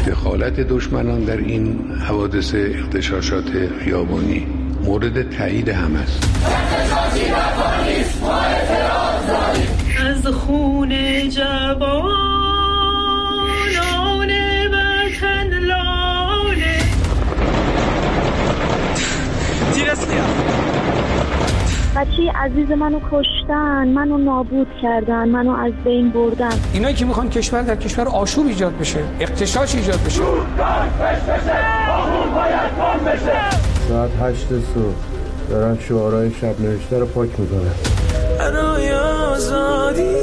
دخالت دشمنان در این حوادث اغتشاشات خیابانی مورد تایید هم است. از خون جوانان وطن لاله بچه عزیز منو کشتن، منو نابود کردن، منو از بین بردن. اینایی که میخوان کشور در کشور آشوب ایجاد بشه، اغتشاش ایجاد بشه. ساعت 8 صبح دارن شعارهای شب نوشته رو پاک میکنن. برای آزادی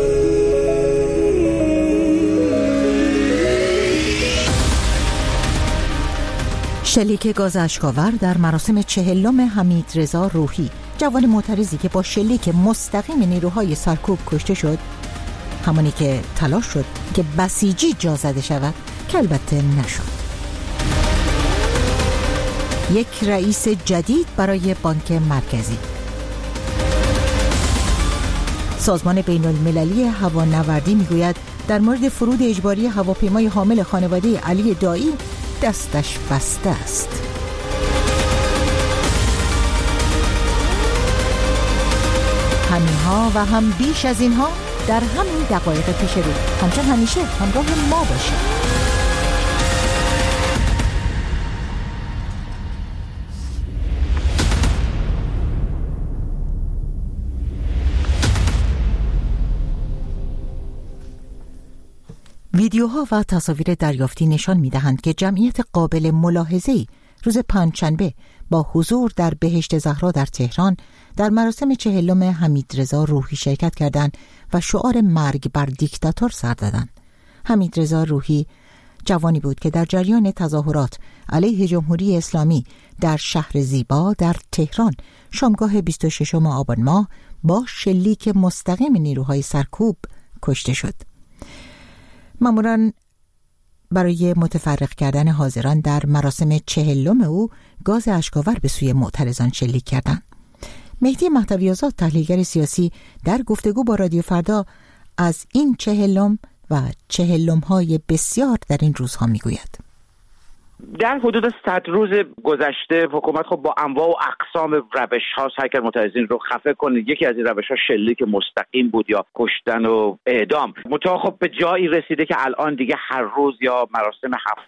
شلیک گاز اشک‌آور در مراسم 40 حمیدرضا روحی، جوان معترضی که با شلیک مستقیم نیروهای سرکوب کشته شد، همانی که تلاش شد که بسیجی جا زده شود که البته نشد. یک رئیس جدید برای بانک مرکزی. سازمان بین المللی هوانوردی میگوید در مورد فرود اجباری هواپیمای حامل خانواده علی دایی دستش بسته است. همینها و هم بیش از اینها در همین دقایق پیش رو. همچنان همیشه همراه ما باشید. ویدیوها و تصاویر دریافتی نشان می‌دهند که جمعیت قابل ملاحظه‌ای روز پنجشنبه با حضور در بهشت زهرا در تهران در مراسم 40 حمیدرضا روحی شرکت کردند و شعار مرگ بر دیکتاتور سر دادند. حمیدرضا روحی جوانی بود که در جریان تظاهرات علیه جمهوری اسلامی در شهر زیبا در تهران شامگاه 26 آبان ماه با شلیک مستقیم نیروهای سرکوب کشته شد. ماموران برای متفرق کردن حاضران در مراسم 40 او گاز اشک‌آور به سوی معترضان شلیک کردند. مهدی مهدوی‌آزاد، تحلیلگر سیاسی، در گفتگو با رادیو فردا از این 40 و 40های بسیار در این روزها میگوید. در حدود 100 روز گذشته حکومت خب با انواع و اقسام روش‌ها سعی کرد معترضین رو خفه کنه. یکی از این روش‌ها شلیک مستقیم بود یا کشتن و اعدام. منتها خب به جایی رسیده که الان دیگه هر روز یا مراسم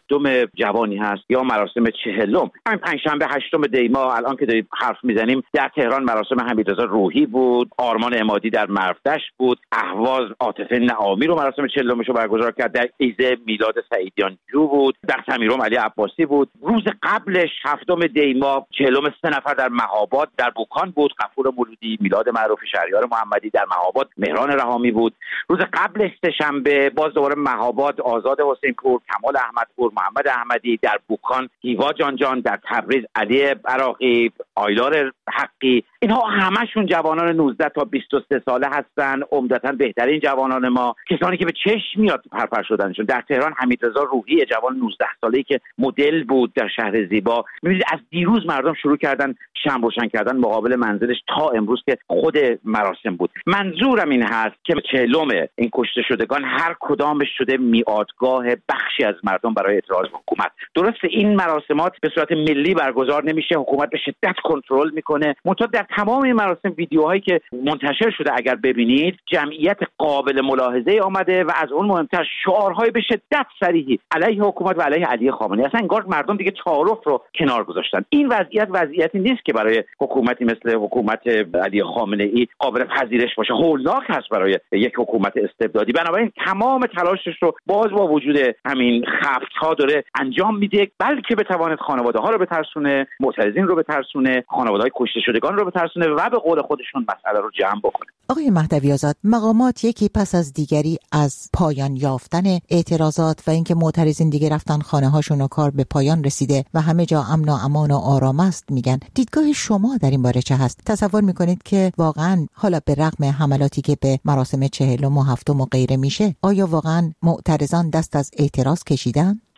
7 جوانی هست یا مراسم 40. همین پنجشنبه 8 دی ماه الان که داریم حرف میزنیم در تهران مراسم حمیدرضا روحی بود، آرمان عمادی در مرودشت بود، اهواز عاطفه نعامی رو مراسم 40 رو برگزار کرد، در ایزه میلاد سعیدیان جو بود، در سمیرام علی بود. روز قبلش 7 دی ماه 43 نفر در مهاباد در بوکان بود، غفور مولودی، میلاد معروف، شهریار محمدی در مهاباد، مهران رحامی بود. روز قبلش سه‌شنبه باز دوباره مهاباد آزاد حسینپور، کمال احمدپور، محمد احمدی، در بوکان هیوا جان، در تبریز علی عراقی، آیلار حقی. اینها همشون جوانان 19 تا 23 ساله هستن، عمدتاً بهترین جوانان ما، کسانی که به چشم میاد پرپر شدنشون. در تهران حمیدرضا روحی جوان 19 ساله‌ای که مدل بود در شهر زیبا. می‌بینید از دیروز مردم شروع کردن شمع روشن کردن مقابل منزلش تا امروز که خود مراسم بود. منظورم این هست که 40 این کشته شدگان هر کدامش شده میادگاه بخشی از مردم برای اعتراض به حکومت. درسته این مراسمات به صورت ملی برگزار نمیشه، حکومت به شدت کنترل میکنه. منتها در تمام این مراسم ویدیوهایی که منتشر شده اگر ببینید جمعیت قابل ملاحظه آمده و از اون مهمتر شعارهای به شدت صریحی علیه حکومت و علیه علی خامنه‌ای. اصلا انگار مردم دیگه تعارف رو کنار گذاشتن. این وضعیتی نیست که برای حکومتی مثل حکومت علی خامنه‌ای قابل پذیرش باشه. هولناک هست برای یک حکومت استبدادی. بنابراین تمام تلاشش رو باز با وجود همین خفت‌ها داره انجام میده، بلکه بتواند خانواده‌ها رو بترسونه، معترضین رو بترسونه، خانواده‌های کشته شدگان رو بترسونه و به قول خودشون مسئله رو جمع بکنه. آقای مهدوی‌آزاد، مقامات یکی پس از دیگری از پایان یافتن اعتراضات و اینکه معترضین دیگه رفتن خانه‌هاشون و کار به پایان رسیده و همه جا امن و امان و آرام است میگن. دیدگاه شما در این باره چه هست؟ تصور میکنید که واقعا حالا به رغم حملاتی که به مراسم 40 و 7 و غیره میشه، آیا واقعا معترضان دست از اعتراض کشیدن؟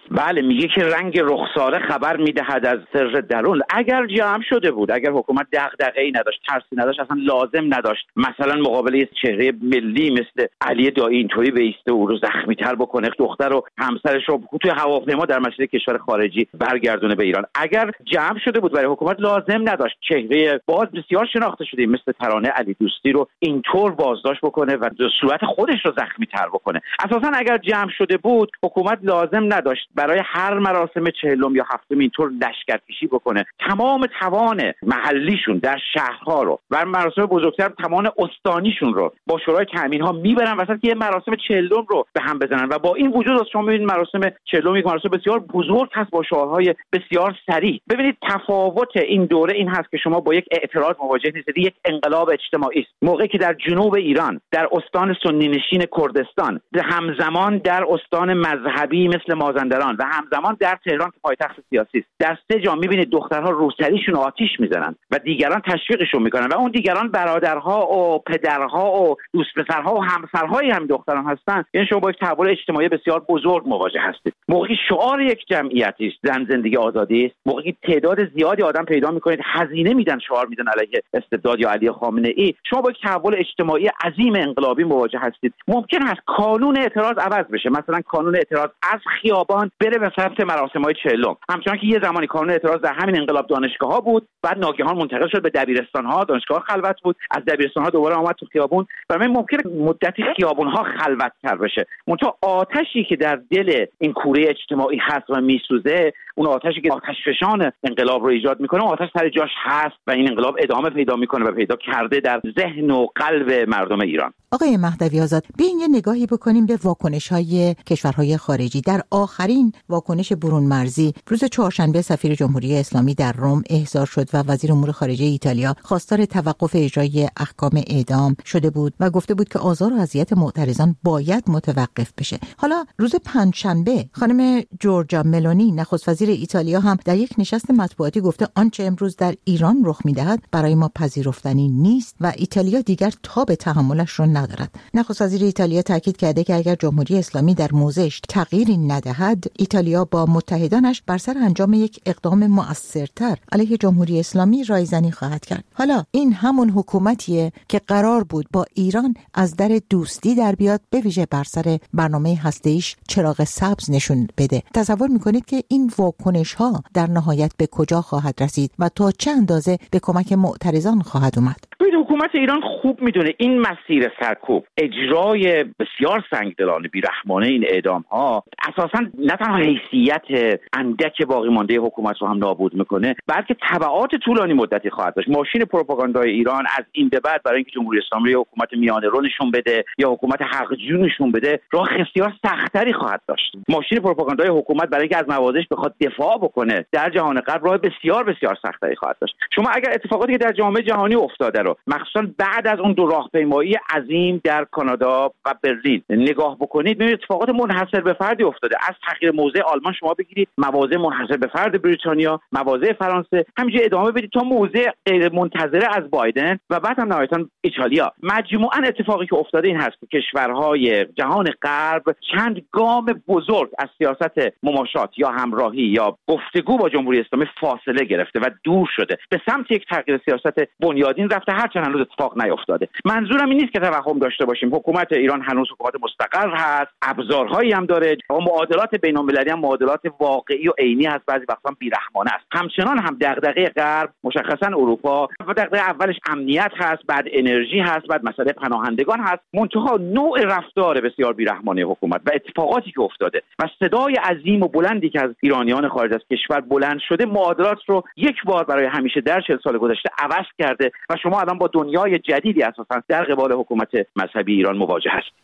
بله، میگه که رنگ رخساره خبر میدهد از سر درون. اگر جمع شده بود، اگر حکومت دغدغه‌ای نداشت، ترسی نداشت، اصلا لازم نداشت مثلا مقابله چهره ملی مثل علی دایی اینطوری بیسته او رو زخمی‌تر بکنه، دختر و همسرش رو توی هواپیما در مسیر کشور خارجی برگردونه به ایران. اگر جمع شده بود برای حکومت لازم نداشت چهره باز بسیار شناخته شده مثل ترانه علی دوستی رو اینطور بازداشت بکنه و صورت خودش رو زخمی‌تر بکنه. اساسا اگر جمع شده بود حکومت لازم نداشت برای هر مراسم 40 یا 70 اینطور لشکرکشی بکنه. تمام توان محلیشون در شهرها رو و مراسم بزرگتر توان استانیشون رو با شورای تامین‌ها میبرن وسط که یه مراسم 40 رو به هم بزنن. و با این وجود شما ببینید مراسم 40 یک مراسم بسیار بزرگ هست با شعارهای بسیار سریع. ببینید تفاوت این دوره این هست که شما با یک اعتراض مواجه نیستید، یک انقلاب اجتماعی است. موقعی که در جنوب ایران در استان سنی نشین کردستان، همزمان در استان مذهبی مثل مازندران و همزمان در تهران که پایتخت سیاسی است، در سه جا می‌بینید دخترها روسریشون آتش میزنن و دیگران تشویقشون میکنن و اون دیگران برادرها و پدرها و دوست پسرها و همسرهای هم دختران هستن. یعنی شما با یک تحول اجتماعی بسیار بزرگ مواجه هستید. موقعی شعار یک جمعیتی است زن زندگی آزادی است، موقعی تعداد زیادی آدم پیدا میکنید هزینه میدن شعار میدن علیه استبداد یا علی خامنه ای، شما با یک تحول اجتماعی عظیم انقلابی مواجه هستید. ممکن است قانون اعتراض عوض بشه، مثلا قانون اعتراض از خیابان بره به سمت مراسم‌های 40، همچنان که یه زمانی قانون اعتراض در همین انقلاب دانشگاه‌ها بود، بعد ناگهان منتقل شد به دبیرستان‌ها، دانشگاه‌ها خلوت بود، از دبیرستان‌ها دوباره اومد تو خیابون. برای ممکنه مدتی خیابون‌ها خلوت‌تر بشه. منتها آتشی که در دل این کوره اجتماعی هست و میسوزه، اون آتشی که آتش فشان انقلاب رو ایجاد میکنه، آتش سر جاش هست و این انقلاب ادامه پیدا میکنه و پیدا کرده در ذهن و قلب مردم ایران. آقای مهدوی آزاد، بیاین یه نگاهی بکنیم به واکنش‌های کشورهای خارجی. در آخرین واکنش برون مرزی روز چهارشنبه سفیر جمهوری اسلامی در روم احضار شد و وزیر امور خارجه ایتالیا خواستار توقف اجرای احکام اعدام شده بود و گفته بود که آزار و اذیت معترضان باید متوقف بشه. حالا روز پنجشنبه خانم جورجا ملونی نخست وزیر ایتالیا هم در یک نشست مطبوعاتی گفته آنچه امروز در ایران رخ می‌دهد برای ما پذیرفتنی نیست و ایتالیا دیگر تاب تحملش رو ندارد. نخست وزیر ایتالیا تاکید کرده که اگر جمهوری اسلامی در موضعش تغییری ندهد، ایتالیا با متحدانش بر سر انجام یک اقدام مؤثرتر علیه جمهوری اسلامی رایزنی خواهد کرد. حالا این همون حکومتیه که قرار بود با ایران از در دوستی در بیاد، به ویژه بر سر برنامه هسته‌ایش چراغ سبز نشون بده. تصور میکنید که این واکنش‌ها در نهایت به کجا خواهد رسید و تا چه اندازه به کمک معترضان خواهد اومد؟ حکومت ایران خوب میدونه این مسیر سرکوب، اجرای بسیار سنگدلانه بیرحمانه این اعدام‌ها اساساً نه تنها حیثیت اندک باقی مانده حکومت رو هم نابود میکنه، بلکه تبعات طولانی مدتی خواهد داشت. ماشین پروپاگاندای ایران از این به بعد برای اینکه جمهوری اسلامی رو حکومت میانه رو نشون بده یا حکومت حق‌جو نشون بده، راه بسیار سخت‌تری خواهد داشت. ماشین پروپاگاندای حکومت برای اینکه از موازش بخواد دفاع بکنه در جهان غرب راه بسیار بسیار سخت‌تری خواهد داشت. شما اگر اتفاقاتی که در جامعه جهانی افتاده رو مخصوصا بعد از اون دو راهپیمایی عظیم در کانادا و برلین نگاه بکنید، می‌بینید اتفاقات منحصر به فردی افتاده. از تغییر موضع آلمان شما بگیرید، مواضع منحصر به فرد بریتانیا، مواضع فرانسه، همینجوری ادامه بدید تا موضع غیر منتظره از بایدن و بعد هم نهایتاً ایتالیا. مجموعاً اتفاقی که افتاده این هست که کشورهای جهان غرب چند گام بزرگ از سیاست مماشات یا همراهی یا گفتگو با جمهوری اسلامی فاصله گرفته و دور شده، به سمت یک تغییر سیاست بنیادین رفته، هرچند هنوز اتفاق نیفتاده. منظورم این نیست که توهم داشته باشیم حکومت ایران هنوز حکومت مستقر هست، ابزارهایی هم داره و معادلات بین‌المللی هم معادلات واقعی و عینی هست، بعضی وقتا بیرحمانه است. همچنان هم دغدغه غرب، مشخصا اروپا، و دغدغه اولش امنیت هست، بعد انرژی هست، بعد مسئله پناهندگان هست، منتها نوع رفتار بسیار بیرحمانه حکومت و اتفاقاتی که افتاده و صدای عظیم و بلندی که از ایرانیان خارج از کشور بلند شده معادلات رو یک بار برای همیشه در 40 سال گذشته عوض کرده و شما الان با دنیای جدیدی اساسا در قبال حکومت مذهبی ایران مواجه هستید.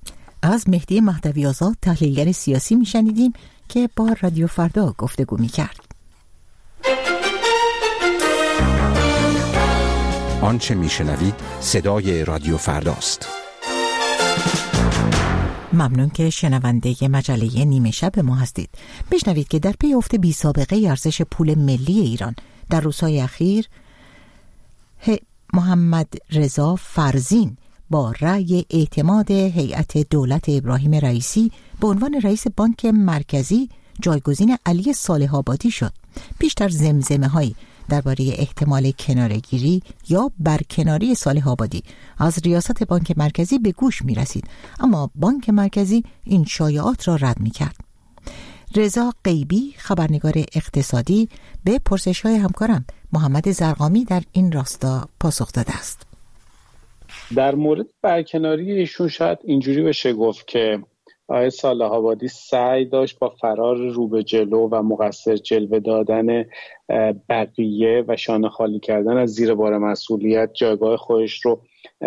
از مهدی مهدوی آزاد تحلیلگر سیاسی میشنیدیم که با رادیو فردا گفتگو میکرد. آنچه میشنوید صدای رادیو فرداست. ممنون که شنونده مجله نیمه شب ما هستید. بشنوید که در پی افت بی سابقه ارزش پول ملی ایران در روزهای اخیر محمد رضا فرزین با رأی اعتماد هیئت دولت ابراهیم رئیسی به عنوان رئیس بانک مرکزی جایگزین علی صالح آبادی شد. بیشتر زمزمه هایی درباره احتمال کناره‌گیری یا برکناری صالح آبادی از ریاست بانک مرکزی به گوش می رسید، اما بانک مرکزی این شایعات را رد می کرد. رضا غیبی، خبرنگار اقتصادی، به پرسش‌های همکارم محمد زرقامی در این راستا پاسخ داده است. در مورد برکناری ایشون شاید اینجوری بشه گفت که آقای صالح آبادی سعی داشت با فرار رو به جلو و مقصر جلوه دادن بقیه و شانه خالی کردن از زیر بار مسئولیت جایگاه خودش رو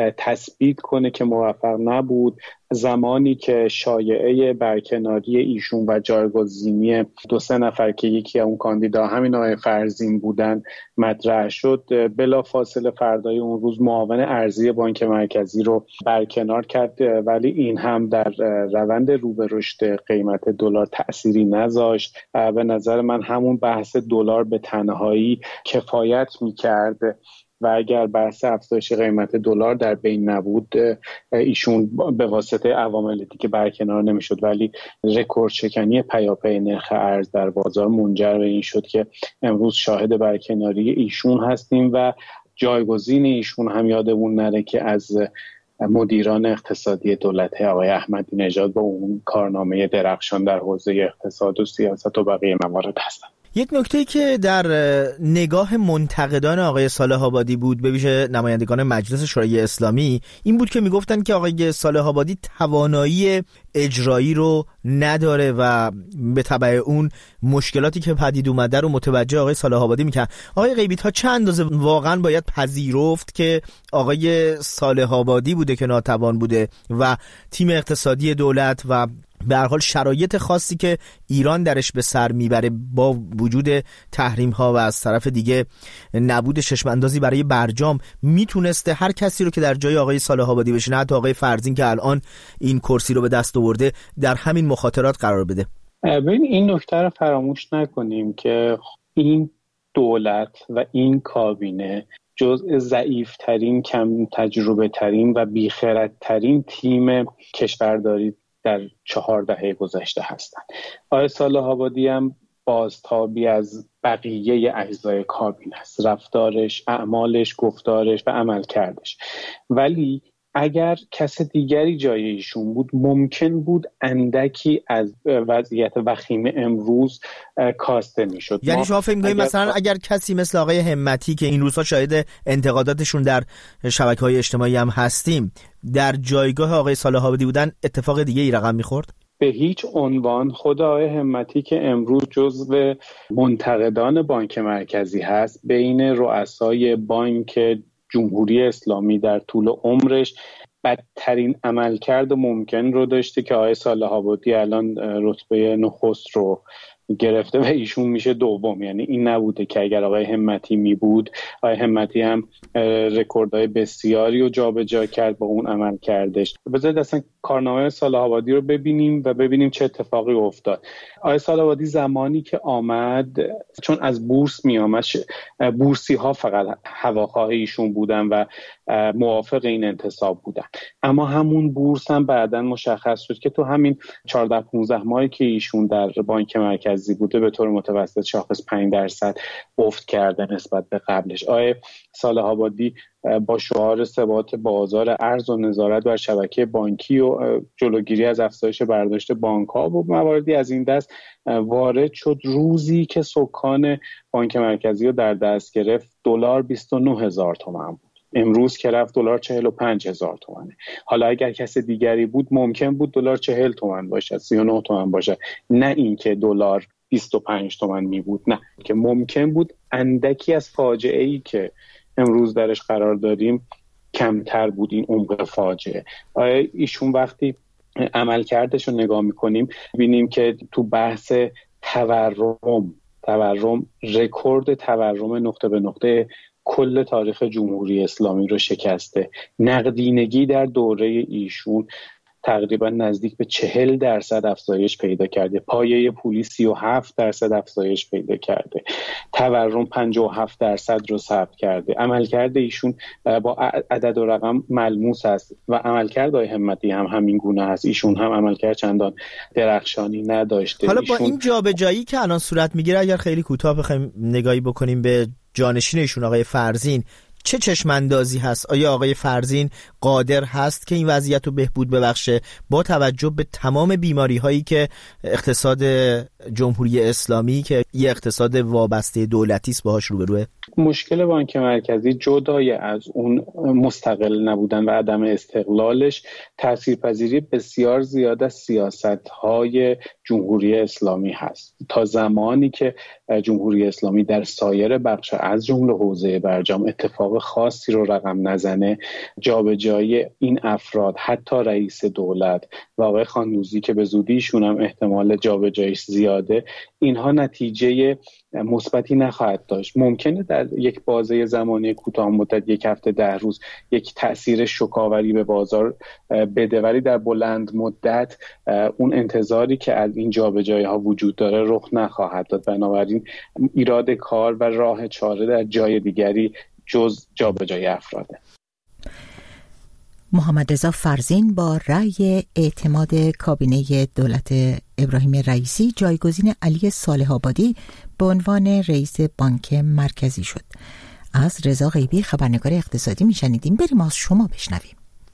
تثبیت کنه که موفق نبود. زمانی که شایعه برکناری ایشون و جایگزینی 2-3 نفر که یکی اون کاندیدا همین آقای فرزین بودن مطرح شد، بلافاصله فردای اون روز معاون ارزی بانک مرکزی رو برکنار کرد، ولی این هم در روند رو به رشد قیمت دلار تأثیری نذاشت. به نظر من همون بحث دلار به تنهایی کفایت می‌کرد و اگر بحث افزایش قیمت دلار در بین نبود، ایشون به واسطه عوامل دیگه برکنار نمیشد، ولی رکورد شکنی پیاپی نرخ ارز در بازار منجر به این شد که امروز شاهد برکناری ایشون هستیم و جایگزین ایشون هم یادمون نره که از مدیران اقتصادی دولت آقای احمدی نژاد با اون کارنامه درخشان در حوزه اقتصاد و سیاست و بقیه موارد هستند. یک نکته‌ای که در نگاه منتقدان آقای صالح آبادی بود، به ویژه نمایندگان مجلس شورای اسلامی، این بود که میگفتن که آقای صالح آبادی توانایی اجرایی رو نداره و به تبع اون مشکلاتی که پدید اومده رو متوجه آقای صالح آبادی میکنن. آقای غیبی، تا چند اندازه واقعا باید پذیرفت که آقای صالح آبادی بوده که ناتوان بوده و تیم اقتصادی دولت و به هر حال شرایط خاصی که ایران درش به سر میبره با وجود تحریم ها و از طرف دیگه نبود چشم اندازی برای برجام میتونسته هر کسی رو که در جای آقای صالح آبادی بشینه، حتی آقای فرزین که الان این کرسی رو به دست آورده، در همین مخاطرات قرار بده؟ ببین، این نکته رو فراموش نکنیم که این دولت و این کابینه جزء ضعیف‌ترین، کم تجربه ترین و بیخردترین تیم کشورداری در 4 دهه گذشته هستند. آقای صالح آبادی هم بازتابی از بقیه اجزای کابینه است، رفتارش، اعمالش، گفتارش و عملکردش. ولی اگر کس دیگری جای ایشون بود، ممکن بود اندکی از وضعیت وخیم امروز کاسته میشد. یعنی شما فکر می‌کنید مثلا اگر کسی مثل آقای همتی که این روزها شاهد انتقاداتشون در شبکه‌های اجتماعی هم هستیم، در جایگاه آقای صالح آبادی بودن، اتفاق دیگه ای رقم می‌خورد؟ به هیچ عنوان. خود آقای همتی که امروز جزو منتقدان بانک مرکزی هست، بین رؤسای بانک جمهوری اسلامی در طول عمرش بدترین عملکرد ممکن رو داشته که آقای صالح آبادی الان رتبه نخست رو گرفته و ایشون میشه دوم. یعنی این نبوده که اگر آقای همتی می بود، آقای همتی هم رکوردهای بسیاری رو جابجا کرد با اون عمل کردش. بذارید اصلا کارنامه صالح آبادی رو ببینیم و ببینیم چه اتفاقی افتاد. آقای صالح آبادی زمانی که آمد، چون از بورس می آمد، بورسی ها فقط هواخواه ایشون بودن و موافق این انتصاب بودن، اما همون بورس هم بعداً مشخص شد که تو همین 14-15 ماهی که ایشون در بانک مرکزی بوده به طور متوسط شاخص 5% افت کرده نسبت به قبلش. آقای صالح آبادی با شعار ثبات بازار ارز و نظارت بر شبکه بانکی و جلوگیری از افزایش برداشت بانک‌ها و مواردی از این دست وارد شد. روزی که سکان بانک مرکزی رو در دست گرفت، دلار 29,000 تومان بود. امروز که رفت دلار 45,000 تومانه. حالا اگر کس دیگری بود ممکن بود دلار 40 تومان باشه، 39 تومان باشه، نه اینکه دلار 25 تومان می بود، نه که ممکن بود اندکی از فاجعه‌ای که امروز درش قرار داریم کمتر بود این عمق فاجعه. ایشون وقتی عملکردش رو نگاه میکنیم ببینیم که تو بحث تورم رکورد تورم نقطه به نقطه کل تاریخ جمهوری اسلامی رو شکسته. نقدینگی در دوره ایشون تقریبا نزدیک به 40% افزایش پیدا کرده. پایه پولی 37% افزایش پیدا کرده. تورم 57% رو ثبت کرده. عملکرد ایشون با عدد و رقم ملموس است و عملکرد آقای همتی هم همین گونه است. ایشون هم عملکرد چندان درخشانی نداشته. حالا با این جابجایی که الان صورت میگیره، اگر خیلی کوتاه بخوایم نگاهی بکنیم به جانشین ایشون آقای فرزین، چه چشماندازی هست؟ آیا آقای فرزین قادر هست که این وضعیت رو بهبود ببخشه با توجه به تمام بیماری هایی که اقتصاد جمهوری اسلامی که یه اقتصاد وابسته دولتی است باهاش روبروه؟ مشکل بانک مرکزی جدای از اون مستقل نبودن و عدم استقلالش، تاثیرپذیری بسیار زیاد از سیاست‌های جمهوری اسلامی هست. تا زمانی که جمهوری اسلامی در سایر بخش از جمله حوزه برجام اتفاق خاصی رو رقم نزنه، جابجایی این افراد، حتی رئیس دولت و آقای خانوزی که به زودیشون هم احتمال جابجاییش زیاده، اینها نتیجه مثبتی نخواهد داشت. ممکنه در یک بازه زمانی کوتاه مدت، 1 هفته 10 روز، یک تأثیر شوک‌آوری به بازار بده، ولی در بلند مدت اون انتظاری که از این جابجایی‌ها وجود داره رخ نخواهد داد. بنابراین ایراد کار و راه چاره در جای دیگری جز جابجایی افراده. محمد رضا فرزین با رأی اعتماد کابینه دولت ابراهیم رئیسی جایگزین علی صالح آبادی به عنوان رئیس بانک مرکزی شد. از رضا غیبی خبرنگار اقتصادی میشنیدیم. بریم از شما بشنویم.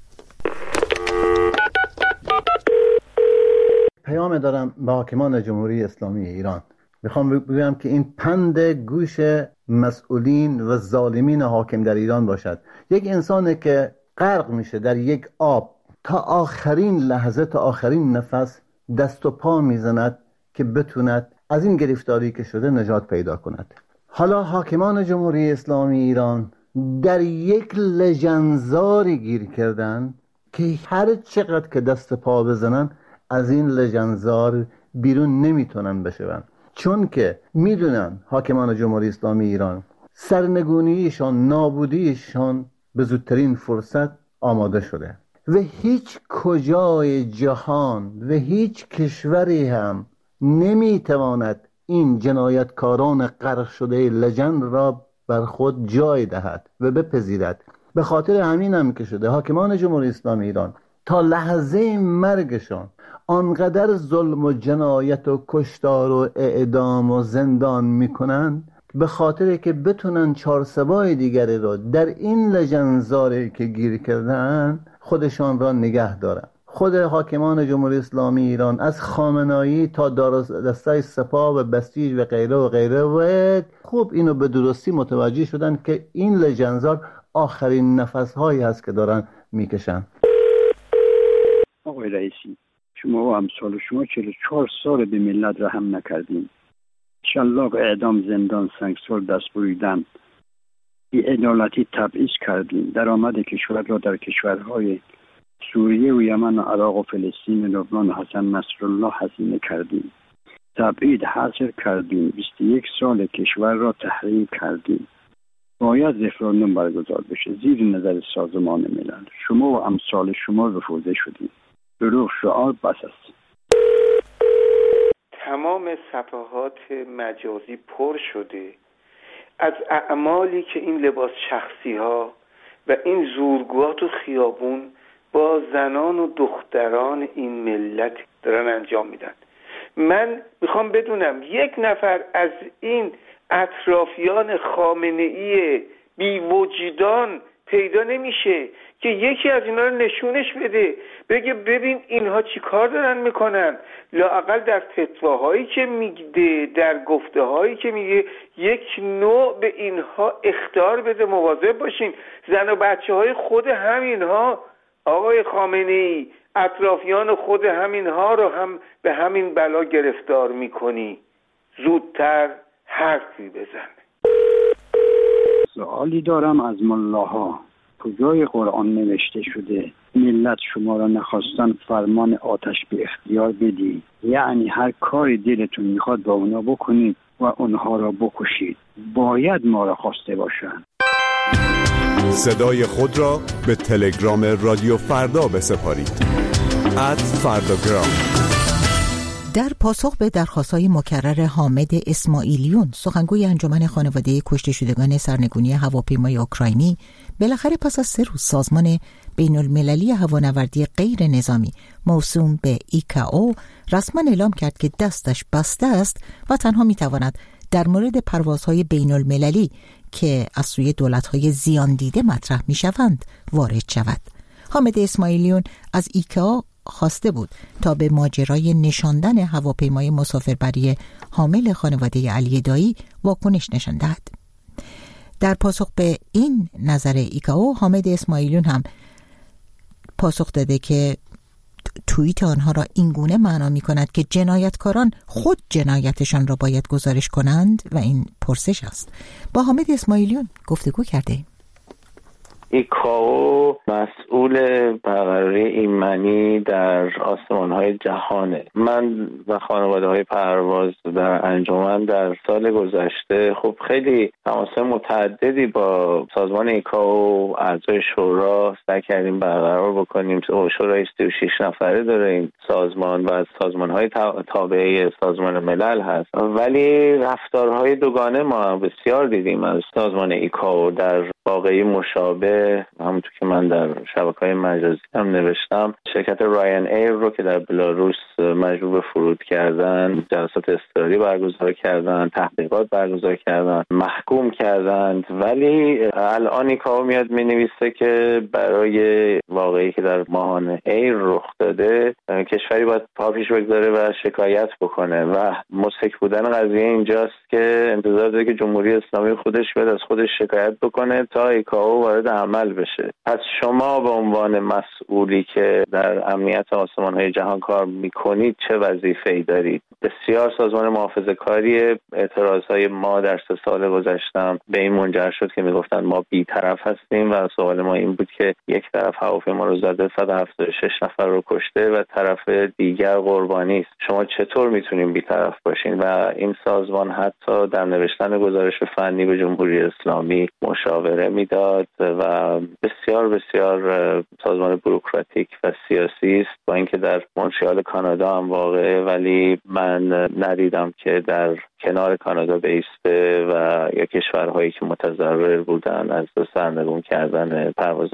پیام دارم به حاکمان جمهوری اسلامی ایران. میخوام بگویم که این پند گوش مسئولین و ظالمین حاکم در ایران باشد. یک انسانی که غرق میشه در یک آب تا آخرین لحظه، تا آخرین نفس دست و پا میزند که بتوند از این گرفتاری که شده نجات پیدا کند. حالا حاکمان جمهوری اسلامی ایران در یک لجنزاری گیر کردن که هر چقدر که دست پا بزنن از این لجنزار بیرون نمیتونن بشون، چون که میدونن حاکمان جمهوری اسلامی ایران سرنگونیشان، نابودیشان به زودترین فرصت آماده شده و هیچ کجای جهان و هیچ کشوری هم نمیتواند این جنایتکاران غرق شده لجن را بر خود جای دهد و بپذیرد. به خاطر همین هم که شده حاکمان جمهوری اسلامی ایران تا لحظه مرگشان آنقدر ظلم و جنایت و کشتار و اعدام و زندان میکنن، به خاطر که بتونن چارسبای دیگری را در این لجنزاری که گیر کردن خودشان را نگه دارن. خود حاکمان جمهوری اسلامی ایران از خامنه‌ای تا دستای سپاه و بسیج و غیره و غیره و خوب اینو به درستی متوجه شدن که این لجنزار آخرین نفس‌هایی هست که دارن میکشن. آقای رئیسی، شما و امثال شما 44 سال به ملت رحم نکردین. شلاق، اعدام، زندان، سنگسار، دست بریدن، بی‌عدالتی تبعیض کردین. درآمد کشور را در کشورهای سوریه و یمن و عراق و فلسطین و لبنان و حسن نصرالله هزینه کردین. تبعید حاصل کردین. 21 سال کشور را تحریم کردین. باید رفراندوم برگزار بشه زیر نظر سازمان ملل. شما و امثال شما رفوزه شدین. دروغ شعار بس است. تمام صفحات مجازی پر شده از اعمالی که این لباس شخصی ها و این زورگوها تو خیابون با زنان و دختران این ملت دارن انجام میدن. من میخوام بدونم یک نفر از این اطرافیان خامنه‌ای بی وجدان پیدا نمیشه که یکی از اینا رو نشونش بده، بگه ببین اینها چی کار دارن میکنن. لااقل در فتواهایی که میگه، در گفته‌هایی که میگه، یک نوع به اینها اخطار بده، مواظب باشین. زن و بچه‌های خود همینها آقای خامنه‌ای، اطرافیان خود همینها رو هم به همین بلا گرفتار میکنی. زودتر حرفی بزن. سوالی دارم از ملاها. کجای قرآن نوشته شده ملت شما را نخواستن فرمان آتش به اختیار بدی؟ یعنی هر کاری دلتون میخواد با اونا بکنید و اونها را بکشید. باید ما را خواسته باشن. صدای خود را به تلگرام رادیو فردا بسپارید. @فرداگرام. در پاسخ به درخواست‌های مکرر حامد اسماعیلیون، سخنگوی انجمن خانواده کشته شدگان سرنگونی هواپیمای اوکراینی، بالاخره پس از 3 روز سازمان بین‌المللی هوانوردی غیر نظامی موسوم به ایکائو رسما اعلام کرد که دستش بسته است و تنها می‌تواند در مورد پروازهای بین‌المللی که از سوی دولت‌های زیان دیده مطرح می‌شوند وارد شود. حامد اسماعیلیون از ایکائو خواسته بود تا به ماجرای نشاندن هواپیمای مسافربری حامل خانواده علی دایی واکنش نشان دهد. در پاسخ به این نظر ایکائو، حامد اسماعیلیون هم پاسخ داده که توییت آنها را اینگونه معنا می کند که جنایتکاران خود جنایتشان را باید گزارش کنند و این پرسش است. با حامد اسماعیلیون گفتگو کرده. ایکائو مسئول برقراری ایمنی در آسمان‌های جهانه. من و خانواده‌های پرواز در انجمن در سال گذشته خب خیلی تماس متعددی با سازمان ایکائو، اعضای شورا سعی کردیم برقرار بکنیم. شورای 36 نفره داره این سازمان و از سازمان‌های تابع سازمان ملل هست، ولی رفتارهای دوگانه ما بسیار دیدیم از سازمان ایکائو در واقعی مشابه. همونطور که من در شبکه‌های مجازی هم نوشتم، شرکت راین ایر رو که در بلاروس مجبور به فرود کردن، جلسات اضطراری برگزار کردن، تحقیقات برگزار کردن، محکوم کردند، ولی الان ایکائو میاد مینویسه که برای واقعی که در ماهان ایر رخ داده کشوری باید پا پیش بگذاره و شکایت بکنه و مضحک بودن قضیه اینجاست که انتظار داره که جمهوری اسلامی خودش بیاد از خودش شکایت بکنه تا ایکائو وارد عمل بشه. پس شما به عنوان مسئولی که در امنیت آسمان‌های جهان کار میکنید چه وظیفه‌ای دارید؟ بسیار سازمان محافظه‌کاری اعتراضهای ما در 3 سال گذشته به این منجر شد که میگفتن ما بی‌طرف هستیم و سوال ما این بود که یک طرف هواپیما رو زده 176 نفر رو کشته و طرف دیگر قربانی است. شما چطور میتونین بی‌طرف باشین؟ و این سازمان حتی در نوشتن گزارش فنی به جمهوری اسلامی مشاوره میداد و بسیار سازمان بوروکراتیک و سیاسی است، با اینکه در مونترال کانادا هم واقعه، ولی من ندیدم که در کنار کانادا بیسته و یا کشورهایی که متضرر بودن از سرنگون کردن پرواز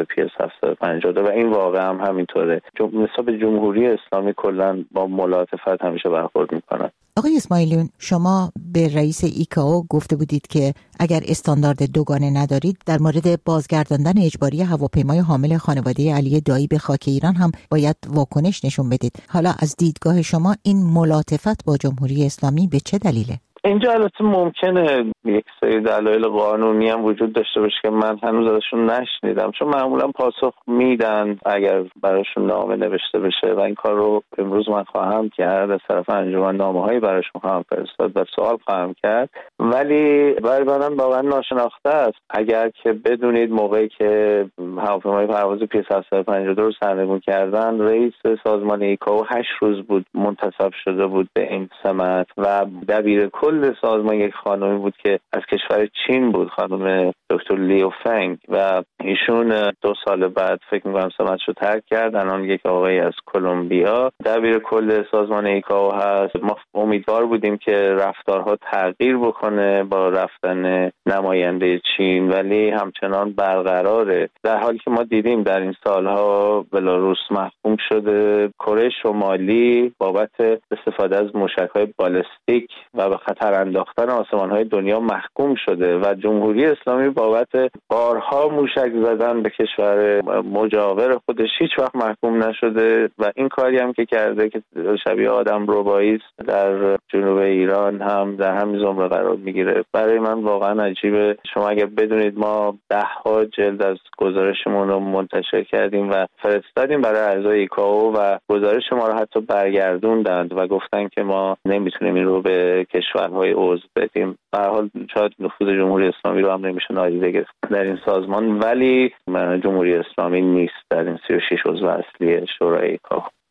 PS752 و این واقع هم همینطوره. نسبت جمهوری اسلامی کلا با ملاطفت همیشه برخورد میکنن. آقای اسماعیلیون، شما به رئیس ایکائو گفته بودید که اگر استاندارد دوگانه ندارید در مورد بازگرداندن اجباری هواپیمای حامل خانواده علی دایی به خاک ایران هم باید واکنش نشون بدید. حالا از دیدگاه شما این ملاطفت با جمهوری اسلامی به چه دلیله؟ اینجا البته ممکنه یک سری دلایل قانونی هم وجود داشته باشه که من هنوز ازشون نشنیدم، چون معمولا پاسخ میدن اگر براشون نامه نوشته بشه و این کار رو امروز من خواهم کرد. از طرف انجمن نامه‌هایی براشون خواهم فرستاد و سوال خواهم کرد، ولی برای من واقعا ناشناخته است. اگر که بدونید موقعی که هواپیمای پرواز PS752 رو سرنگون کردن، رئیس سازمان ایکائو 8 روز بود منتصب شده بود به این سمت و دبیر کل سازمان یک خانمی بود که از کشور چین بود، خانم دکتر لیو فنگ، و ایشون 2 سال بعد فکر می‌کنم سمتش رو ترک کرد. الان یک آقای از کلمبیا دبیر کل سازمان ایکائو هست. ما امیدوار بودیم که رفتارها تغییر بکنه با رفتن نماینده چین، ولی همچنان برقراره، در حالی که ما دیدیم در این سالها بلاروس محکوم شده، کره شمالی بابت استفاده از موشک‌های بالستیک و به خطر انداختن آسمان‌های دنیا محکوم شده و جمهوری اسلامی بابت بارها موشک زدن به کشور مجاور خودش هیچ وقت محکوم نشده و این کاری هم که کرده که شبیه آدم ربایی است در جنوب ایران هم در همین زمره قرار میگیره. برای من واقعا عجیبه. شما اگر بدونید ما 10 جلد از گزارشمون رو منتشر کردیم و فرستادیم برای اعضای ایکائو و گزارش ما رو حتی برگردوندند و گفتن که ما نمیتونیم این رو به کشورهای عضو بدیم. به هر حال شاید نفوذ جمهوری اسلامی رو هم نمیشه نادیده گرفت در این سازمان، ولی جمهوری اسلامی نیست در این 36 عضو اصلی شورای ایکائو.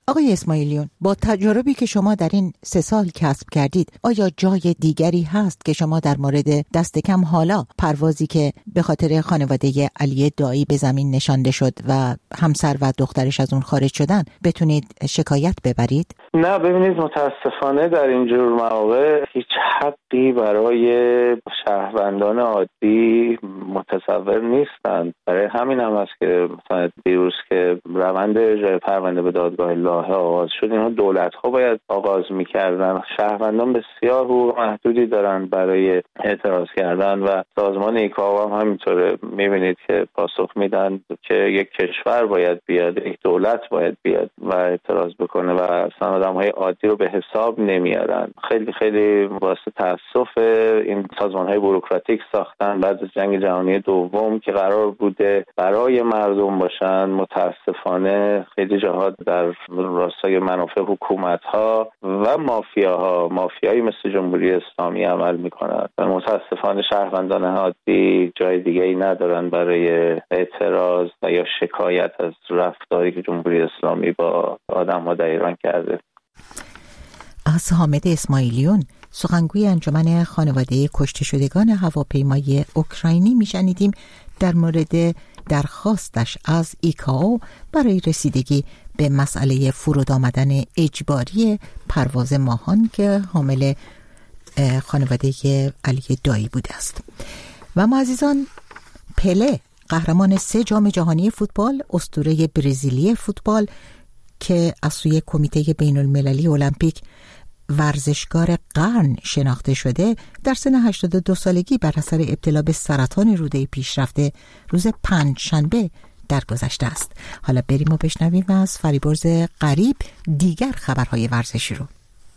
آقای اسماعیلیون، با تجربی که شما در این 3 سال کسب کردید، آیا جای دیگری هست که شما در مورد دست کم حالا پروازی که به خاطر خانواده علی دایی به زمین نشانده شد و همسر و دخترش از اون خارج شدن بتونید شکایت ببرید؟ نه، ببینید متاسفانه در اینجور مواقع هیچ حقی برای شهروندان عادی متصور نیستند. برای همین هم است که مثلا دیروز که روند اجرای پرونده به دادگاه لاهه آغاز شد، اینها دولت‌ها باید آغاز می‌کردن. شهروندان بسیار حقوق محدودی دارند برای اعتراض کردن و سازمان ایکاو هم همینطوره. می‌بینید که پاسخ میدن که یک کشور باید بیاد، یک دولت باید بیاد و اعتراض بکنه و اصلا آدم‌های عادی رو به حساب نمیارن. خیلی خیلی واسه تأسف این سازمان‌های بوروکراتیک ساختن بعد از جنگ جهانی دوم که قرار بوده برای مردم باشن، متاسفانه خیلی جاها در راستای منافع حکومت‌ها و مافیایی مثل جمهوری اسلامی عمل می‌کنند. متاسفانه شهروندان عادی جای دیگه‌ای ندارن برای اعتراض یا شکایت از رفتاری که جمهوری اسلامی با آدم‌ها در ایران کرده. از حامد اسماعیلیون، سخنگوی انجمن خانواده کشته شدگان هواپیمای اوکراینی میشنیدیم در مورد درخواستش از ایکائو برای رسیدگی به مسئله فرود آمدن اجباری پرواز ماهان که حامل خانواده علی دایی بوده است. و ما عزیزان، پله قهرمان 3 جام جهانی فوتبال، اسطوره برزیلی فوتبال که از سوی کمیته بین المللی المپیک ورزشکار قرن شناخته شده، در سن 82 سالگی بر اثر ابتلا به سرطان روده پیشرفته روز 5 شنبه درگذشته است. حالا بریم و بشنویم از فریبرز غریب دیگر خبرهای ورزشی رو.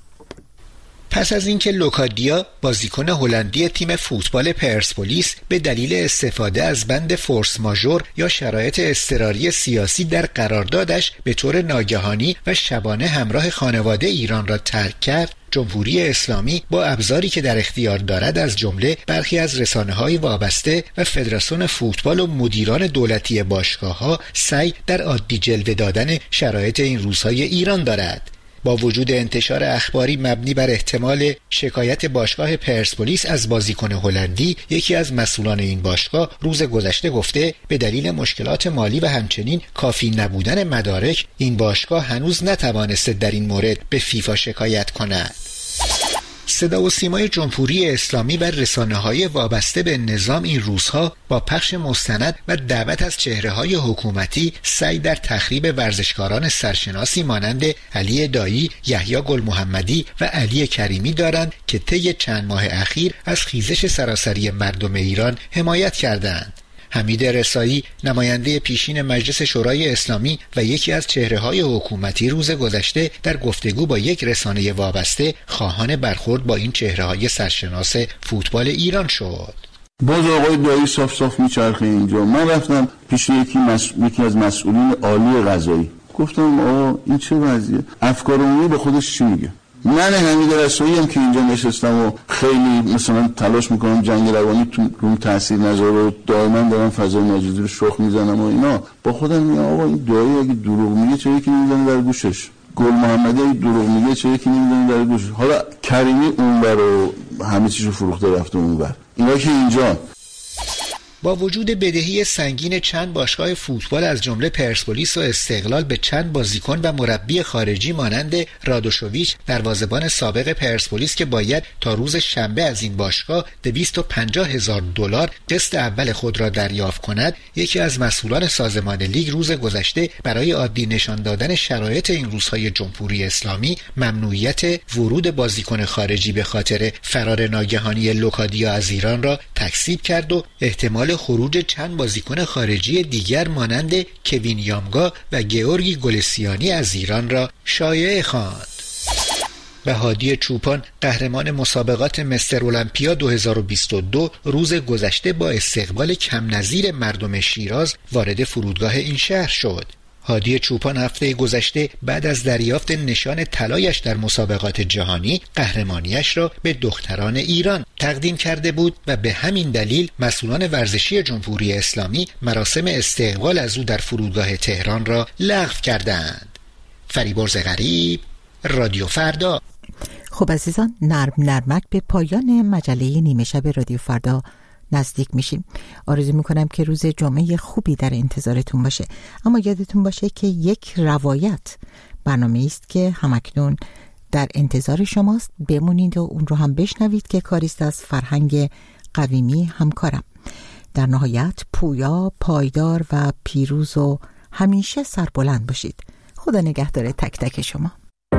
پس از اینکه لوکادیا بازیکن هلندی تیم فوتبال پرسپولیس به دلیل استفاده از بند فورس ماژور یا شرایط اضطراری سیاسی در قراردادش به طور ناگهانی و شبانه همراه خانواده ایران را ترک کرد، جمهوری اسلامی با ابزاری که در اختیار دارد از جمله برخی از رسانه‌های وابسته و فدراسیون فوتبال و مدیران دولتی باشگاه‌ها سعی در عادی جلوه دادن شرایط این روزهای ایران دارد. با وجود انتشار اخباری مبنی بر احتمال شکایت باشگاه پرسپولیس از بازیکن هلندی، یکی از مسئولان این باشگاه روز گذشته گفته به دلیل مشکلات مالی و همچنین کافی نبودن مدارک این باشگاه هنوز نتوانسته در این مورد به فیفا شکایت کند. صدا و سیمای جمهوری اسلامی و رسانه‌های وابسته به نظام این روزها با پخش مستند و دعوت از چهره‌های حکومتی سعی در تخریب ورزشکاران سرشناسی مانند علی دایی، یحیی گل محمدی و علی کریمی دارند که طی چند ماه اخیر از خیزش سراسری مردم ایران حمایت کردند. حمید رسایی، نماینده پیشین مجلس شورای اسلامی و یکی از چهره‌های حکومتی، روز گذشته در گفتگو با یک رسانه وابسته خواهان برخورد با این چهره‌های سرشناس فوتبال ایران شد. باز آقای دایی صاف میچرخه اینجا. من رفتم پیش یکی از مسئولین عالی قضایی، گفتم آقا این چه وضعیه؟ افکار عمومی به خودش چی میگه؟ من حمید رسایی هم که اینجا نشستم و خیلی مثلا تلاش میکنم جنگ روانی تو روم تاثیر نذاره و دائما دارم فضای مجازی رو شخ میزنم و اینا، با خودم میگم آقا این دایی اگه دروغ میگه چرا یکی نمیزنه در گوشش؟ گل محمدی اگه دروغ میگه چرا یکی نمیزنه در گوشش؟ حالا کریمی اونور و همه چیزو فروخته رفته اونور، اینا که اینجا. با وجود بدهی سنگین چند باشگاه فوتبال از جمله پرسپولیس و استقلال به چند بازیکن و مربی خارجی مانند رادوشوویچ، دروازه‌بان سابق پرسپولیس که باید تا روز شنبه از این باشگاه $250,000 قسط اول خود را دریافت کند، یکی از مسئولان سازمان لیگ روز گذشته برای عادی نشان دادن شرایط این روزهای جمهوری اسلامی ممنوعیت ورود بازیکن خارجی به خاطر فرار ناگهانی لوکادیا از ایران را تکذیب کرد و احتمال خروج چند بازیکن خارجی دیگر مانند کوین یامگا و گیورگی گلسیانی از ایران را شایعه خواند. و هادی چوپان، قهرمان مسابقات مستر المپیا 2022، روز گذشته با استقبال کم نظیر مردم شیراز وارد فرودگاه این شهر شد. هادی چوپان هفته گذشته بعد از دریافت نشان طلایش در مسابقات جهانی قهرمانیش را به دختران ایران تقدیم کرده بود و به همین دلیل مسئولان ورزشی جمهوری اسلامی مراسم استقبال از او در فرودگاه تهران را لغو کردند. فریبرز غریب، رادیو فردا. خب عزیزان، نرمک به پایان مجله نیمه شب رادیو فردا نزدیک میشیم. آرزو میکنم که روز جمعه خوبی در انتظارتون باشه. اما یادتون باشه که یک روایت برنامه است که همکنون در انتظار شماست. بمونید و اون رو هم بشنوید که کاریست از فرهنگ قویمی همکارم. در نهایت پویا، پایدار و پیروز و همیشه سربلند باشید. خدا نگهدار تک تک شما.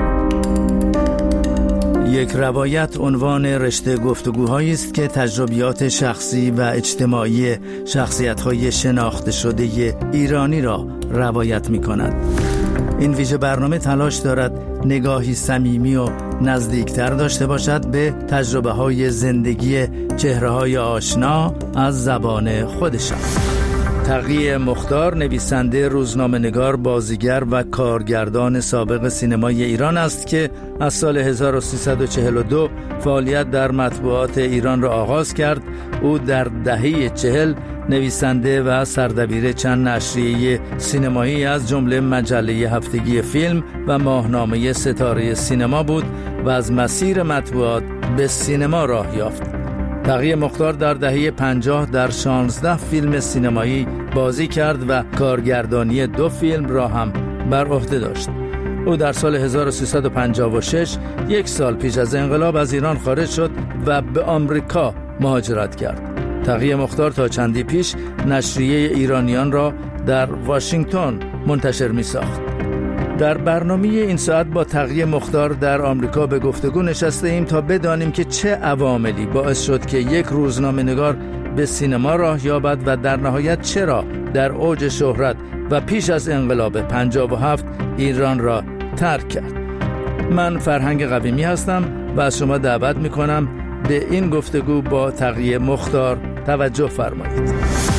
یک روایت عنوان رشته گفتگوهایی است که تجربیات شخصی و اجتماعی شخصیت‌های شناخته شده ایرانی را روایت می‌کند. این ویژه برنامه تلاش دارد نگاهی صمیمی و نزدیکتر داشته باشد به تجربه‌های زندگی چهره‌های آشنا از زبان خودشان. تقی مختار نویسنده، روزنامه‌نگار، بازیگر و کارگردان سابق سینمای ایران است که از سال 1342 فعالیت در مطبوعات ایران را آغاز کرد. او در دهه 40 نویسنده و سردبیر چند نشریه سینمایی از جمله مجله هفتگی فیلم و ماهنامه ستاره سینما بود و از مسیر مطبوعات به سینما راه یافت. تقی مختار در دهه 50 در 16 فیلم سینمایی بازی کرد و کارگردانی 2 فیلم را هم بر عهده داشت. او در سال 1356 یک سال پیش از انقلاب از ایران خارج شد و به آمریکا مهاجرت کرد. تقی مختار تا چندی پیش نشریه ایرانیان را در واشنگتن منتشر می ساخت. در برنامه این ساعت با تقی مختار در آمریکا به گفتگو نشسته ایم تا بدانیم که چه عواملی باعث شد که یک روزنامه‌نگار به سینما راه یابد و در نهایت چرا در اوج شهرت و پیش از انقلاب 57 ایران را ترک کرد. من فرهنگ قویمی هستم و از شما دعوت می‌کنم به این گفتگو با تقی مختار توجه فرمایید.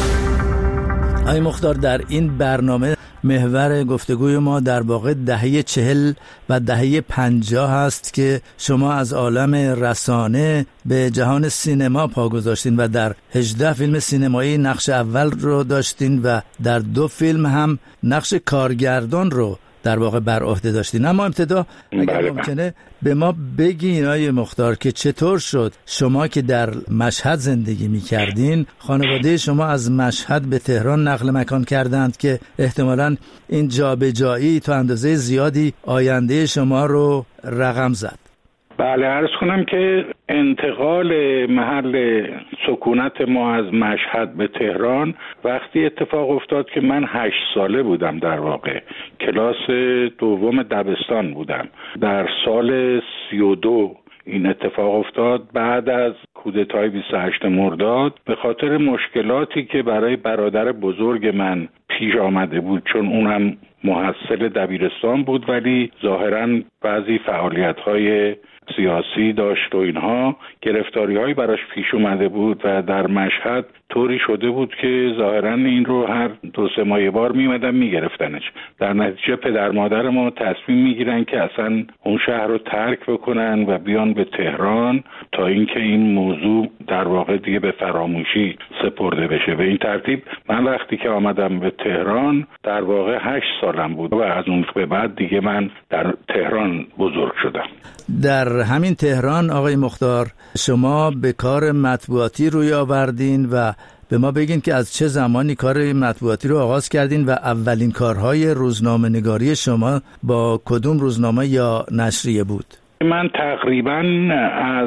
آقای مختار، در این برنامه محور گفتگوی ما در واقع دهه 40 و دهه 50 هست که شما از عالم رسانه به جهان سینما پا گذاشتین و در 18 فیلم سینمایی نقش اول رو داشتین و در 2 فیلم هم نقش کارگردان رو در واقع بر عهده داشتین. اما ابتدا اگر ممکنه به ما بگین آقای مختار که چطور شد شما که در مشهد زندگی می‌کردین، خانواده شما از مشهد به تهران نقل مکان کردند که احتمالاً این جابجایی تا اندازه زیادی آینده شما رو رقم زد. بله، عرض کنم که انتقال محل سکونت ما از مشهد به تهران وقتی اتفاق افتاد که من 8 ساله بودم، در واقع کلاس 2 دبستان بودم. در سال 32 این اتفاق افتاد بعد از کودتای 28 مرداد به خاطر مشکلاتی که برای برادر بزرگ من پیش آمده بود، چون اونم محصل دبیرستان بود ولی ظاهراً بعضی فعالیت‌های سیاسی داشت و اینها، گرفتاری‌هایی براش پیش اومده بود و در مشهد طوری شده بود که ظاهراً این رو هر 2-3 ماه بار میمدن میگرفتنش. در نتیجه پدر مادر ما تصمیم میگیرن که اصلا اون شهر رو ترک بکنن و بیان به تهران تا اینکه این موضوع در واقع دیگه به فراموشی سپرده بشه. به این ترتیب من وقتی که آمدم به تهران در واقع 8 سالم بود و از اون به بعد دیگه من در تهران بزرگ شدم. در همین تهران آقای مختار شما به کار مطبوعاتی روی آوردین و به ما بگین که از چه زمانی کار مطبوعاتی رو آغاز کردین و اولین کارهای روزنامه نگاری شما با کدوم روزنامه یا نشریه بود؟ من تقریباً از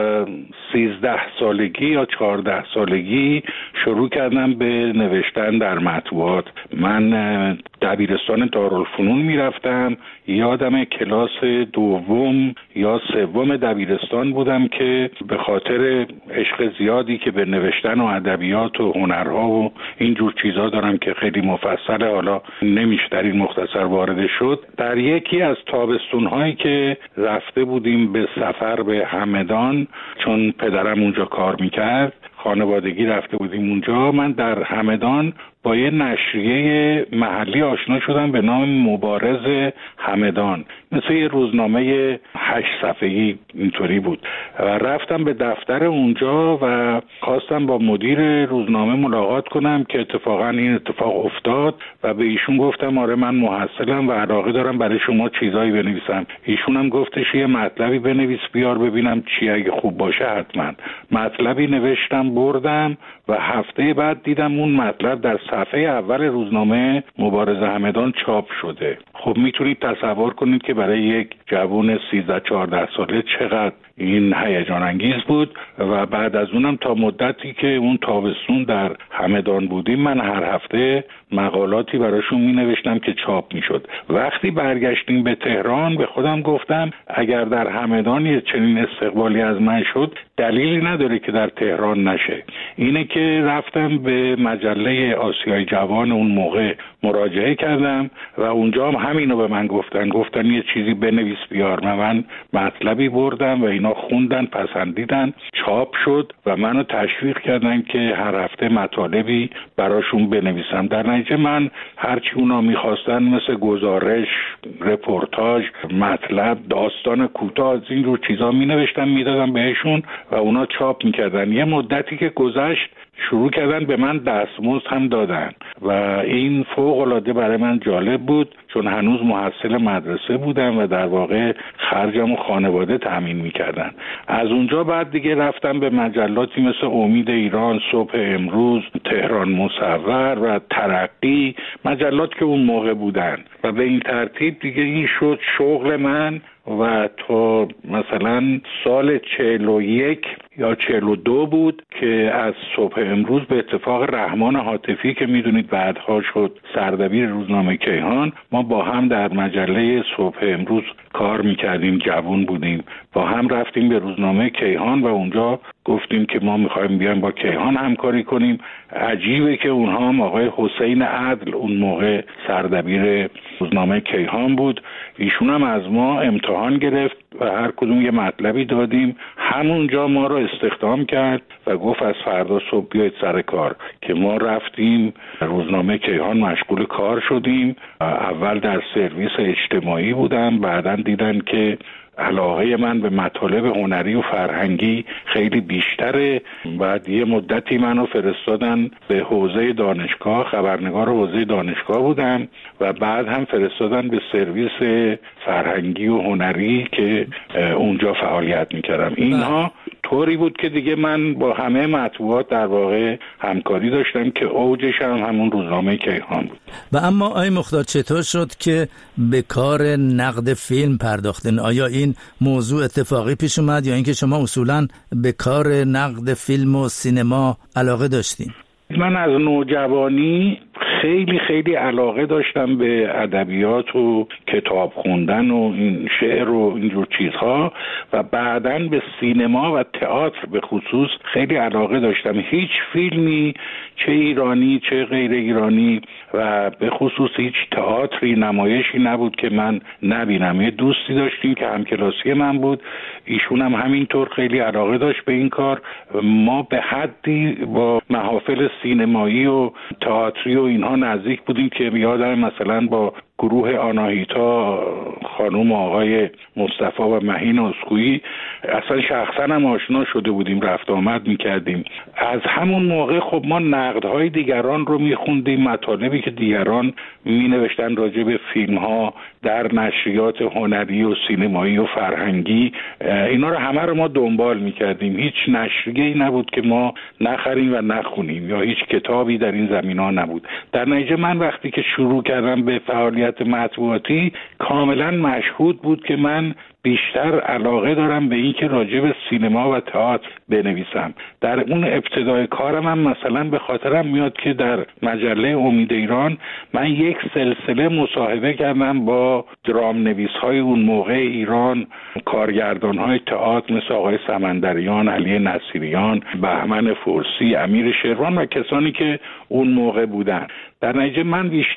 13 سالگی یا 14 سالگی شروع کردم به نوشتن در مطبوعات. من دبیرستان دارالفنون میرفتم، یادم کلاس 2 یا 3 دبیرستان بودم که به خاطر عشق زیادی که به نوشتن و ادبیات و هنرها و اینجور چیزا دارم که خیلی مفصله، حالا نمیشه در این مختصر وارد شد، در یکی از تابستون‌هایی که رفته بودیم به سفر به همدان، چون پدرم اونجا کار میکرد، خانوادگی رفته بودیم اونجا، من در همدان با یه نشریه محلی آشنا شدم به نام مبارز همدان، مثل یه روزنامه 8 صفحه‌ای اینطوری بود و رفتم به دفتر اونجا و خواستم با مدیر روزنامه ملاقات کنم که اتفاقا این اتفاق افتاد و به ایشون گفتم آره من محصلم و علاقه دارم برای شما چیزایی بنویسم. ایشون هم گفتش یه مطلبی بنویس بیار ببینم چی، اگه خوب باشه حتما. مطلبی نوشتم بردم و هفته بعد دیدم اون مطلب در صفحه اول روزنامه مبارز همدان چاپ شده. خب میتونید تصور کنید که برای یک جوان 13-14 ساله چقدر این هیجان انگیز بود و بعد از اونم تا مدتی که اون تابستون در همدان بودیم من هر هفته مقالاتی براشون می نوشتم که چاپ می شد. وقتی برگشتیم به تهران به خودم گفتم اگر در همدان یه چنین استقبالی از من شد دلیلی نداره که در تهران نشه. اینه که رفتم به مجله آسیای جوان اون موقع مراجعه کردم و اونجا هم همینو به من گفتن یه چیزی بنویس بیار. من مطلبی بردم و اینا خوندن، پسندیدن، چاپ شد و منو تشویق کردن که هر هفته مطالبی براشون بنویسم. در نتیجه من هرچی اونا میخواستن مثل گزارش، رپورتاج، مطلب، داستان کوتاه از این رو چیزا مینوشتم میدادم بهشون و اونا چاپ میکردن. یه مدتی که گذشت شروع کردن به من دستمزد هم دادن و این فوق العاده برای من جالب بود چون هنوز محصل مدرسه بودم و در واقع خرجم و خانواده تامین میکردن. از اونجا بعد دیگه رفتم به مجلاتی مثل امید ایران، صبح امروز، تهران مصور و ترقی، مجلات که اون موقع بودن و به این ترتیب دیگه این شد شغل من و تا مثلا سال 41 یا 42 بود که از صبح امروز به اتفاق رحمان حاتفی که میدونید بعدها شد سردبیر روزنامه کیهان، ما با هم در مجله صبح امروز کار میکردیم، جوان بودیم، با هم رفتیم به روزنامه کیهان و اونجا گفتیم که ما میخوایم بیایم با کیهان همکاری کنیم. عجیبه که اونها هم آقای حسین عدل اون موقع سردبیر روزنامه کیهان بود، ایشون هم از ما امتحان گرفت و هر کدوم یه مطلبی دادیم. همونجا ما رو استخدام کرد و گفت از فردا صبح بیایید سر کار که ما رفتیم روزنامه کیهان مشغول کار شدیم. اول در سرویس اجتماعی بودم، بعداً دیدن که علاقه من به مطالب هنری و فرهنگی خیلی بیشتره. بعد یه مدتی منو فرستادن به حوزه دانشگاه، خبرنگار حوزه دانشگاه بودم و بعد هم فرستادن به سرویس فرهنگی و هنری که اونجا فعالیت میکردم. اینها طوری بود که دیگه من با همه مطبوعات در واقع همکاری داشتم که اوجش هم همون روزنامه کیهان بود. و اما آقای مختار چطور شد که به کار نقد فیلم پرداختن؟ آیا این موضوع اتفاقی پیش اومد یا اینکه شما اصولاً به کار نقد فیلم و سینما علاقه داشتین؟ من از نوجوانی خیلی علاقه داشتم به ادبیات و کتاب خوندن و این شعر و اینجور چیزها و بعداً به سینما و تئاتر به خصوص خیلی علاقه داشتم. هیچ فیلمی چه ایرانی چه غیر ایرانی و به خصوص هیچ تئاتری، نمایشی نبود که من نبینم. یه دوستی داشتیم که همکلاسی من بود، ایشون هم همینطور خیلی علاقه داشت به این کار. ما به حدی با محافل سینمایی و تئاتری و اینها نزدیک بودیم که یادم مثلا با گروه آناهیتا، خانم و آقای مصطفی و مهین اسکویی اصلا شخصا هم آشنا شده بودیم، رفت آمد میکردیم. از همون موقع خب ما نقدهای دیگران رو میخوندیم، مطالبی که دیگران مینوشتن راجع به فیلم ها در نشریات هنری و سینمایی و فرهنگی، اینا رو همه رو ما دنبال میکردیم. هیچ نشریه‌ای نبود که ما نخریم و نخونیم یا هیچ کتابی در این زمینه‌ها نبود. در نتیجه من وقتی که شروع کردم به فعالیت مطبوعاتی کاملا مشهود بود که من بیشتر علاقه دارم به این که راجع به سینما و تئاتر بنویسم. در اون ابتدای کارم هم مثلا به خاطرم میاد که در مجله امید ایران من یک سلسله مصاحبه کردم با درام نویس‌های اون موقع ایران، کارگردان‌های تئاتر مثل آقای سمندریان، علی نصیریان، بهمن فرسی، امیر شیروان و کسانی که اون موقع بودن. در نتیجه من بیشتر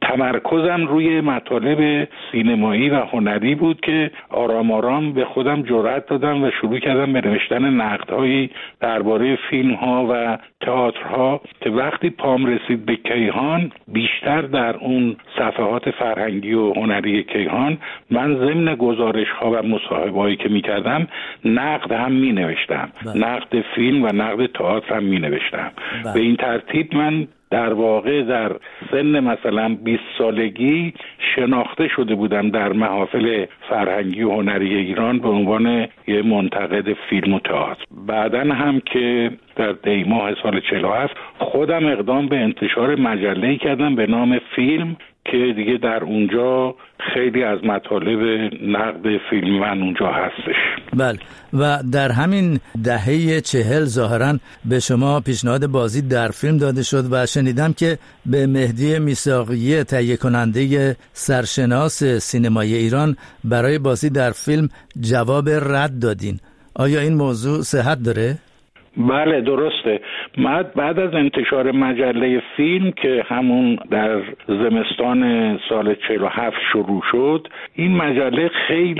تمرکزم روی مطالب سینمایی و هنری بود که آرام آرام به خودم جرأت دادم و شروع کردم به نوشتن نقدهایی درباره فیلم‌ها و تئاترها که وقتی پام رسید به کیهان، بیشتر در اون صفحات فرهنگی و هنری کیهان من ضمن گزارش‌ها و مصاحبه‌هایی که می‌کردم نقد هم می‌نوشتم، نقد فیلم و نقد تئاتر هم می‌نوشتم. به این ترتیب من در واقع در سن مثلا 20 سالگی شناخته شده بودم در محافل فرهنگی و هنری ایران به عنوان یه منتقد فیلم و تئاتر. بعداً هم که در دیماه سال 47 خودم اقدام به انتشار مجله‌ای کردم به نام فیلم که دیگه در اونجا خیلی از مطالب نقد فیلم من اونجا هستش. بله، و در همین دهه 40 ظاهراً به شما پیشنهاد بازی در فیلم داده شد و شنیدم که به مهدی میثاقی تهیه کننده سرشناس سینمای ایران برای بازی در فیلم جواب رد دادین. آیا این موضوع صحت داره؟ بله درسته. بعد از انتشار مجله فیلم که همون در زمستان سال 47 شروع شد، این مجله خیلی